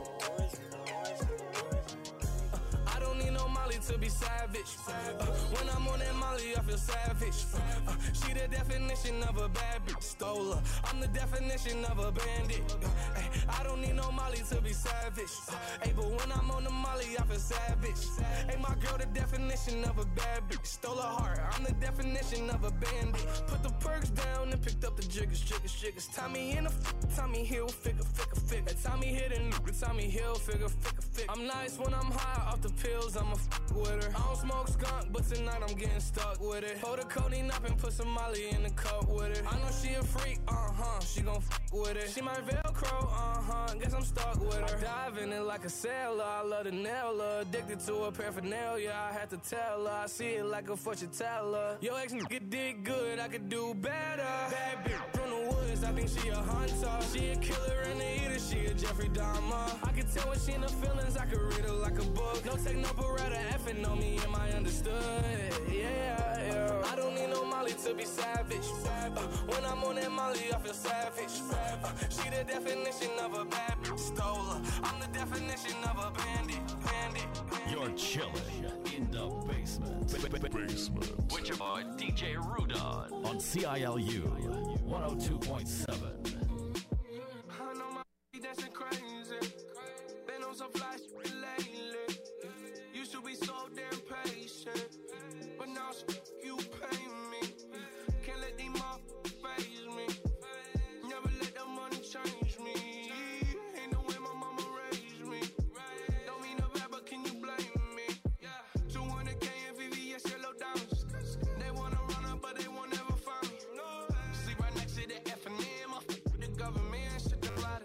Uh, I don't need no Molly to be savage. Uh, when I'm on that Molly, I feel savage. Uh, uh, she the definition of a bad bitch. Stole her. I'm the definition of a bandit. Uh, ay, I don't need no Molly to be savage. Uh, ay, but when I'm on the Molly, I feel savage. Hey, my girl, the definition of a bad bitch. Stole her heart. I'm the definition of a bandit. Put the perks down and picked up the jiggers, jiggers, jiggers. Tommy in the f- Tommy Hill, figure, figure, figure. Tommy hit and Tommy Hill, figure, figure, figure. I'm nice when I'm high off the pills. I'm a f- with her. I don't smoke skunk, but tonight I'm getting stuck with it. Hold the codeine up and put some Molly in the cup with it. I know she a freak, uh-huh. She gon' f*** with it. She my Velcro, uh-huh. Guess I'm stuck with her. I dive in it like a sailor. I love to nail her. Addicted to her paraphernalia. I had to tell her. I see it like a fortune teller. Yo, ex nigga did good. I could do better. Bad bitch from the woods. I think she a hunter. She a killer and a eater, she a Jeffrey Dahmer. I can tell when she in the feelings, I can read her like a book. No take no beretta, effing on me, am I understood? Yeah, yeah. I don't need no Molly to be savage. Uh, when I'm on that Molly, I feel savage. Uh, she the definition of a bad bitch. Stole her. I'm the definition of a bandit. Bandit. You're chilling in the basement. Basement. With your boy D J Rudon on C I L U one oh two point seven. I know my dancing crazy. Been on some fly shit lately. Used to be so damn patient, but now you pay me. Can't let these motherfuckers phase me. Never let the money change me. Ain't no way my mama raised me. Don't mean a rapper, can you blame me? two hundred K and V V S yellow diamonds. They wanna run up, but they won't ever find me. Sleep right next to the F and M. I f with the government, shit the body.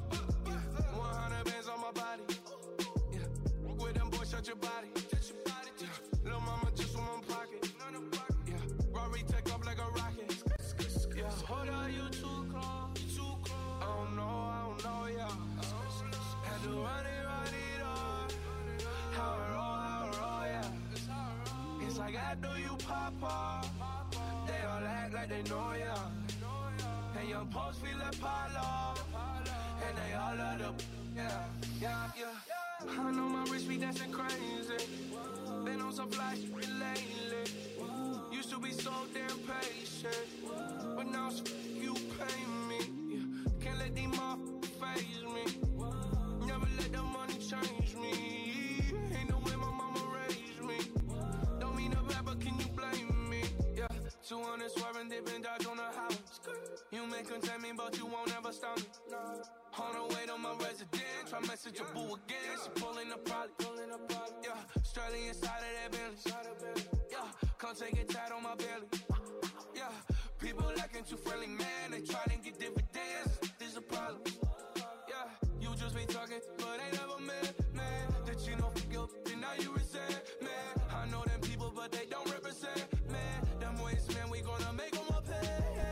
one hundred bands on my body. Yeah, with them boys, shut your body. Yeah. Lil' mama just one pocket. Yeah, Rory take off like a rocket. Yeah, hold on, you too close. I don't know, I don't know, yeah. Had to run it, run it on. How it roll, how it roll, yeah. It's like after you pop off, they all act like they know, yeah. And your post feel like Palo, and they all love the, yeah, yeah, yeah. I know my wrist be dancing crazy. Been on some fly shit lately. Used to be so damn patient, but now you pay me. Can't let these motherfuckers phase me. Never let the money change me. Ain't no way my mama raised me. Don't mean a rapper, can you blame me? Yeah, two hundred swerving, dipping, dodge on the house. You may contain me, but you won't ever stop me. On the way to my residence, try message your boo again. She pulling up probably, yeah. Sterling inside of that Bentley, yeah. Come take a tat on my belly, yeah. People acting too friendly, man. They try to get dividends. There's a problem, yeah. You just be talking, but ain't never met, man. That you know for guilt, and now you resent, man. I know them people, but they don't represent, man. Them ways, man, we gonna make them up pay.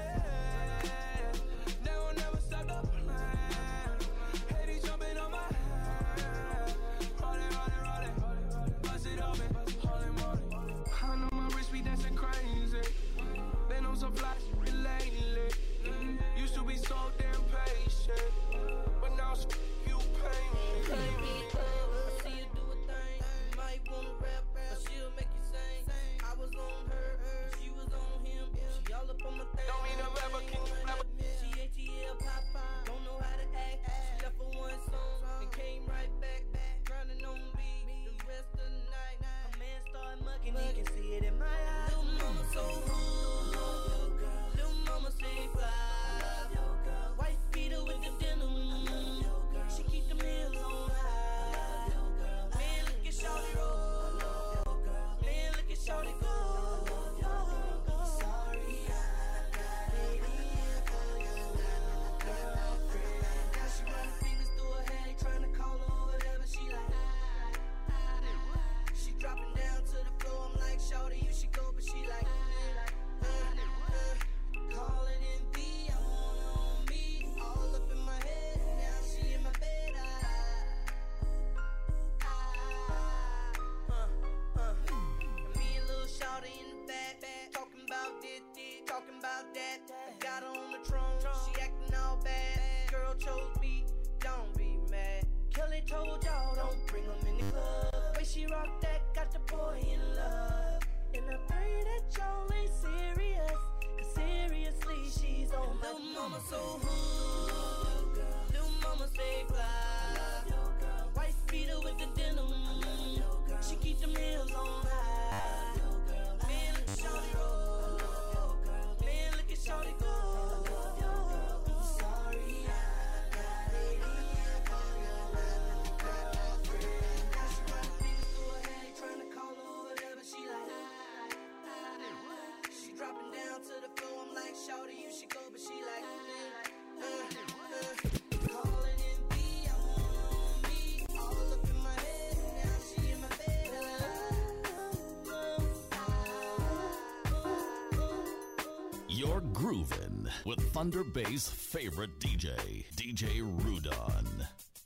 They will never stop the plan. Hey, they jumping on my head. Roll it, roll it, roll it. Bust it open, hold it, hold it. I know my wrist be dancing crazy. Been on some fly shit lately. Used to be so damn patient, but now you pay me. I see you do a thing. You might wanna rap, but she'll make you sing. I was on her, she was on him. She all up on my thing. Don't mean a rapper, can you rapper? She A T L Papa, don't know how to act. She left for one song and came right back, grinding on me the rest of the night. A man started mugging, he can see it in my eyes. Little mama so hood, little mama say fly. White Peter with the denim, she keep them heels on high. Man, look at shawty roll, man, look at shawty go. Sorry, I got it in for your girlfriend. Now she running fingers through her head, trying to call her whatever. She like, she dropping down to the floor. I'm like, shawty, you should go, but she like, uh, uh, call it in B, I want her on me, all up in my head. Now she in my bed. I, I, uh, uh. Me and little shawty in the back, back, talking about this, this, talking about that. Got her on the throne, she acting all bad. Girl chose me, don't be mad. Kelly told y'all don't bring them in the club. Way she rock that got the boy in love. And I pray that y'all ain't serious, 'cause seriously she's on my little mama so hood, little mama say fly. White Peter with the denim, she keep them heels on high. Man, look at shawty roll, man, look at shawty go. Sorry, I got it in for your girlfriend. Now she running fingers through her head, trying to call her whatever. She like, she dropping down to the floor. I'm like, shawty, you should go, but she like, uh, uh, call it in B, I groovin' with Thunder Bay's favorite D J, D J Rudon.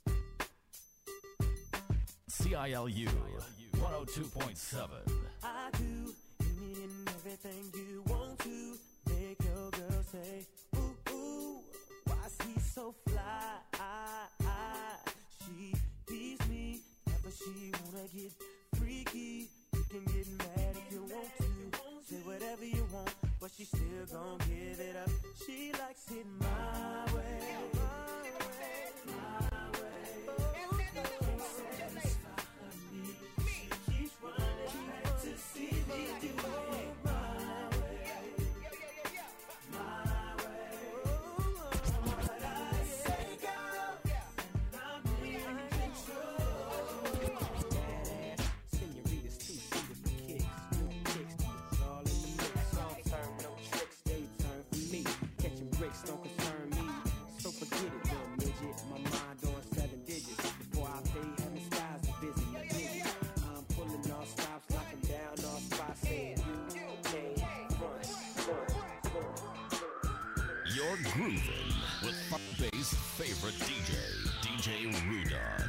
C I L U one oh two point seven. I do any and everything you want to make your girl say, ooh, ooh, why's he so fly? She tease me, never she wanna get freaky. You can get mad if you want to, say whatever you want, but she still gon' give it up. She likes it my way, my way, my way. Can't satisfy her need. She keeps running back to see me do it my way, my way. What I say, girl, and I'm in control. Badass senoritas, two seated for kicks, new kicks, it's all in the mix. Song turn, no tricks, they turn for me. Catching bricks don't concern me, so forget it, little midget. My mind on seven digits. Before I pay, having skies to visit. I'm pulling all stops, locking down all spots, saying you can't front, front, front. You're groovin' with Thunder Bay's favorite D J, D J Rudon.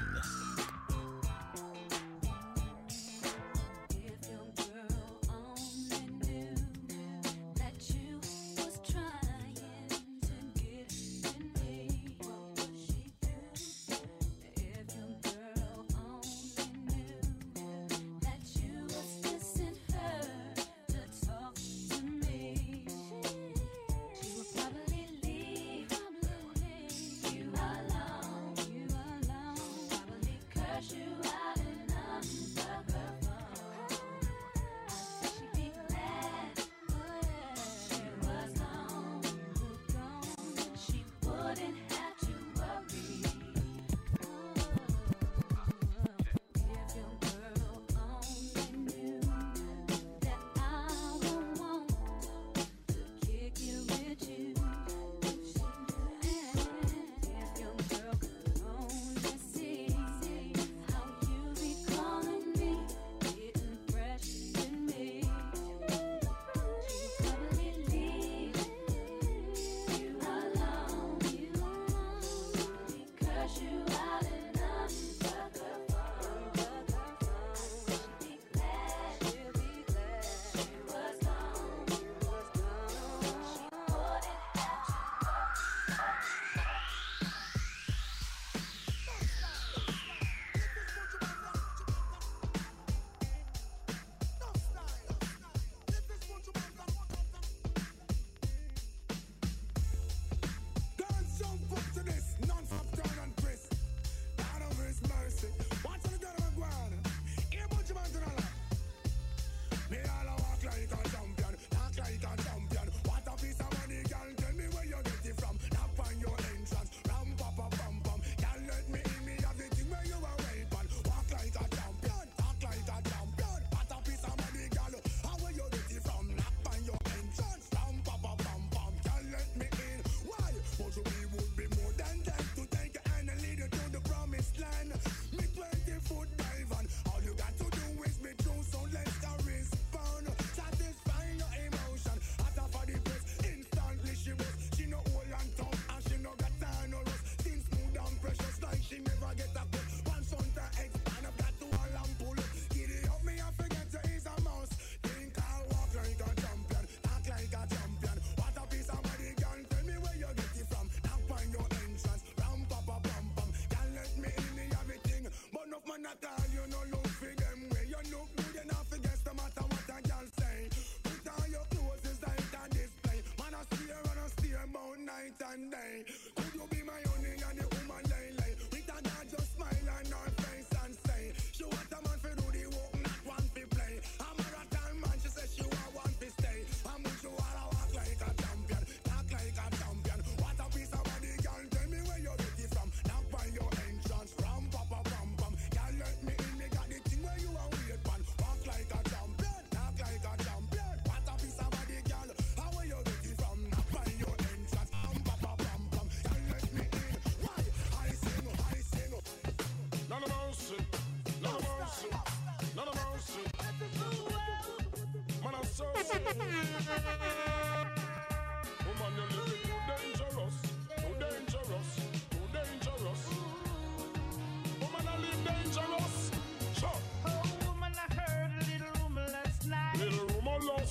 That you was trying to get in me. What would she do if your girl only knew that you was kissing her to talk to me? She would probably leave you alone, you alone.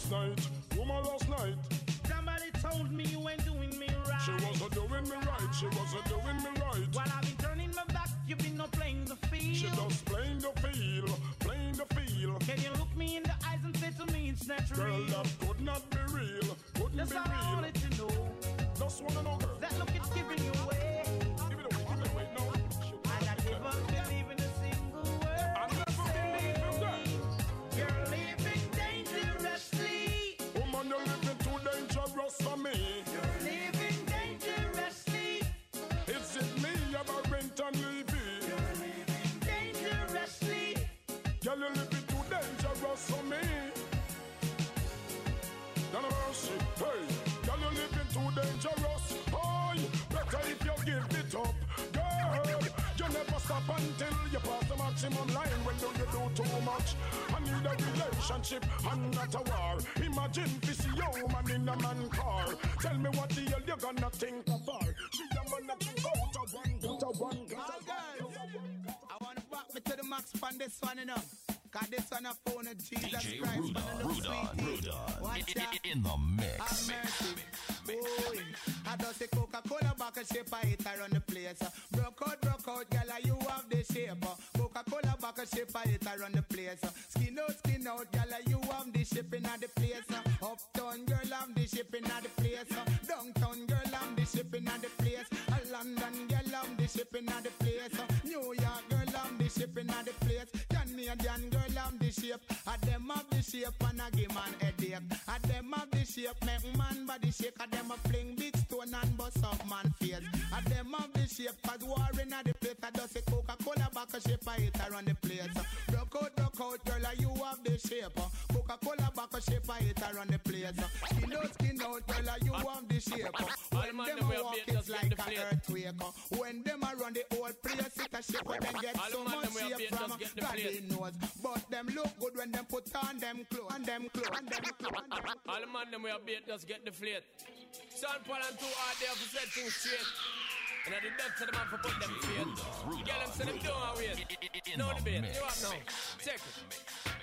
last night, woman last night. Somebody told me you ain't doing me right. She wasn't doing me right, she wasn't doing me right. While I've been turning my back, you've been not playing the field. She just playing the field, playing the field. Can you look me in the eyes and say to me it's not Girl, real? that could not be real, couldn't That's be all I real. wanted to know. Just wanna know, girl. That look is giving you away. Give it away, give it away, no. And I never believe in a single word. I never believe in that. You're living dangerously. Woman, you're living too dangerous for me. You're living dangerously. Is it me, you're rent and Levy? You're living dangerously. Girl, you're living too dangerous for me. Don't mercy, hey. Girl, you're living too dangerous. Oh, better if you give it up. Girl, you never stop until you pass the maximum line. When do you do too much? I need a relationship and not a war. Imagine this young man in a man car. Tell me what the hell you gonna think of her. She a man that think out of one, out of one, out of one. I wanna back me to the max on this one, you know. Cause this one a phone of Jesus D J Christ. Rudon, Rudon, Rudon, Watch in, that. in the mix. Have mercy. Boy, I just say Coca-Cola back a shape, I hit her on the place. Broke out, broke out, girl, you have the shape. Coca-Cola back a shape, I hit her on the place. Skin out, skin out, girl, you have the shipping at the place. Uptown, girl, I'm the shipping at the place. Downtown, girl, I'm the shipping at the place. London, girl, I'm the shipping at the place. New York, girl, I'm the shipping at the place. Canadian, girl, I'm the shape. I them have the shape and I give man headache. I them have the shape, make man body shake. I them a fling big stone and bust up man face. I them have the shape, cause war in the place. I just say Coca-Cola back a shape, I hit her on the place. Broke out, broke out, girl, you have the shape. Coca-Cola back a shape, I hit her on the place. Skin out, skin out, girl, you have the shape. When them a walk, it's like an earthquake. When them a run the whole place, it's a shape. When them get so much shape from God knows. But them look good when them put on them clothes. And them clothes, and them clothes, and them clothes. All the man them we are beat just get the flate. Sean Paul and two hard there for set things straight. And I did that to the man for put them flate. Get them so them don't wait. No debate. You up now? Check it.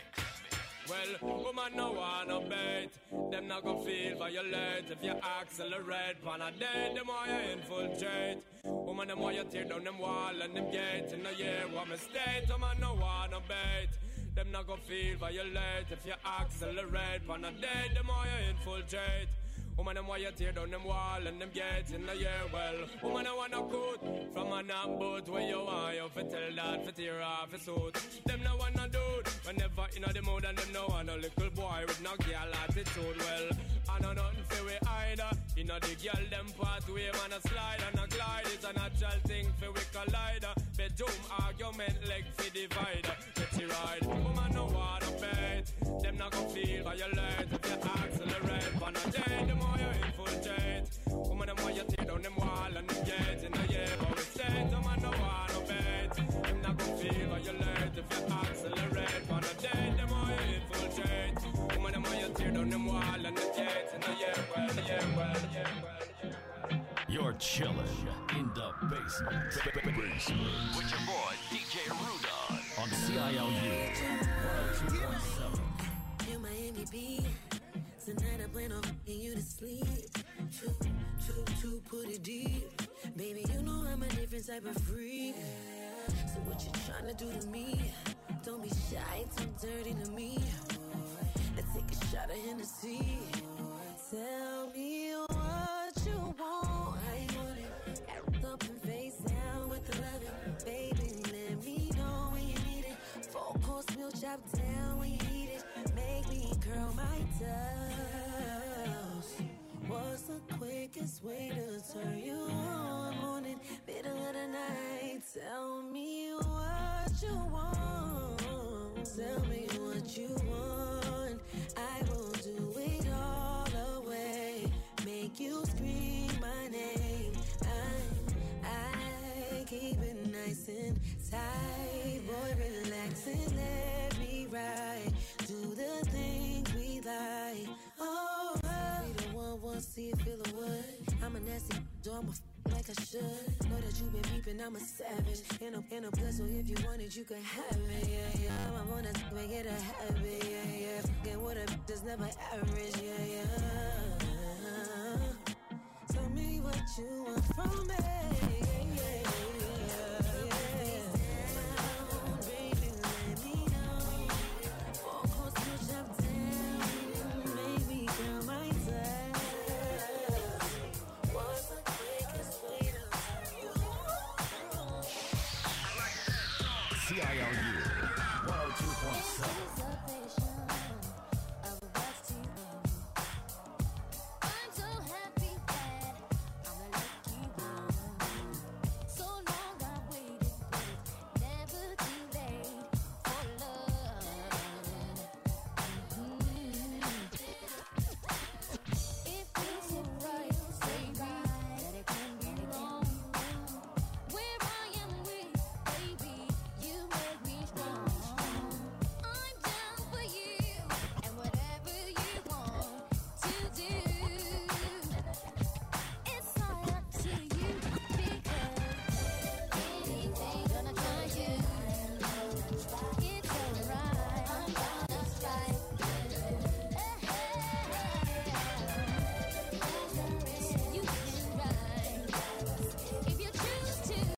Well, woman no wanna bait. Them not gon' feel violate if you accelerate. Pan a day, them why you infiltrate. Woman them why you tear down them wall and them gates. In the year what mistake, woman no wanna bait. Them not gon' feel violate if you accelerate. Pan a day, them why you infiltrate. Woman, them why you tear down them wall and them gates in the year. Well, woman, I wanna coat from a knock boat where you are. You fit tell that, fit tear off his suit. Them no wanna do it whenever in the mood, and them no want a little boy with no girl attitude. Well, I know nothing for we either. You know the girl them pathway, man, a slide and a glide. It's a natural thing for we collider. Bedroom argument leg for divider. Get you ride. Woman, no wanna bait. Them not gon' feel violate if you accelerate. Pan a day, them more you infiltrate. Woman, them why you tear down them wall and them gates in the year. But we stay, them man no wanna bait. Them not gon' feel violate if you accelerate. Pan a day, them more you infiltrate. Woman, them why you tear down them wall and them gates in the year. Well, yeah, well, yeah, well. You're chilling in the basement. Basement. With your boy, D J Rudon. On C I L U one oh two point seven. You're my M V P. Tonight I plan on getting you to sleep. Choo, choo, choo, put it deep. Baby, you know I'm a different type of freak. So what you tryna do to me? Don't be shy, too dirty to me. Let's take a shot of Hennessy. Tell me what you want. I want it. Act up and face down with the loving. Baby, let me know when you need it. Four course meal chop down when you need it. Make me curl my toes. What's the quickest way to turn you on? Morning, middle of the night. Tell me what you want. Tell me what you want. I will do it all away. Make you scream my name. I, I keep it nice and tight. Boy, relax and let me ride. Do the things we like. Oh, we the one, one, see it, feel the wood. I'm a nasty, so I'm a f- like I should. Know that you been peeping, I'm a savage. In a, in a plus, so if you want it, you can have it, yeah, yeah. I'm on a make it a habit, yeah, yeah. Fucking with a does not above average, yeah.